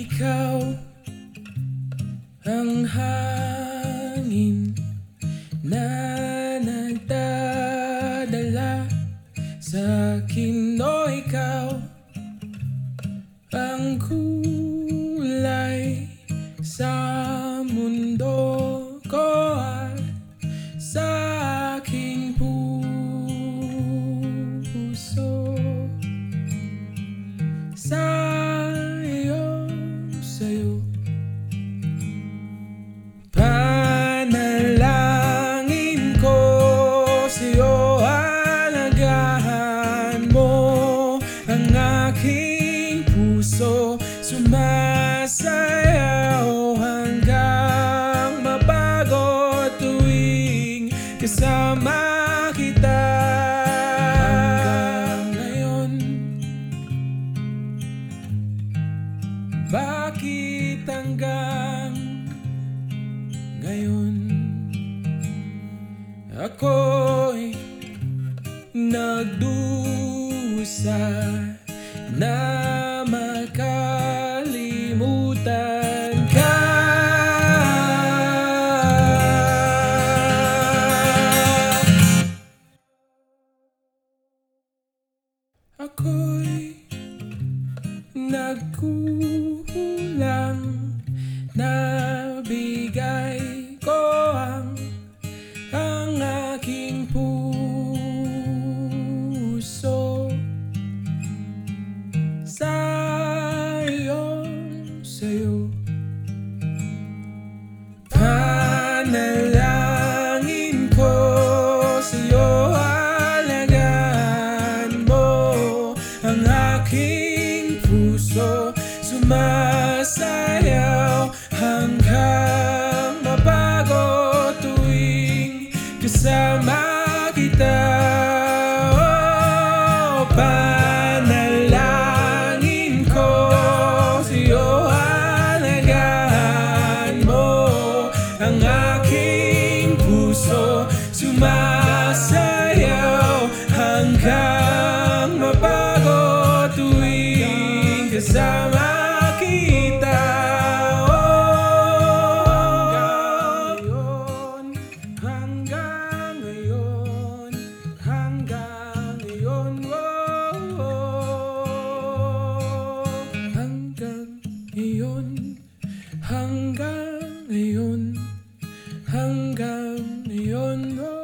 Ikaw ang hangin na nagdadala sa'kin, o ikaw ang kulay sa mundo ko at sa aking puso. Sa'yo panalangin ko, sa'yo alagahan mo ang aking puso. Sumasayaw hanggang mabago tuwing kasama kita. Bakit hanggang ngayon ako'y nagdusa na makalimutan ka? Ako'y nagkulang, nabigay ko ang aking puso sa'yo. Panalangin ko, sa'yo alagaan mo ang aking puso. Sumasayaw hanggang mabago tuwing kasama kita. Oh, panalangin ko, sa'yo alagaan mo ang aking puso. Sumasayaw hanggang mabago tuwing kasama kita. Hanggang ngayon, hanggang ngayon, hanggang ngayon, hanggang ngayon, hanggang ngayon.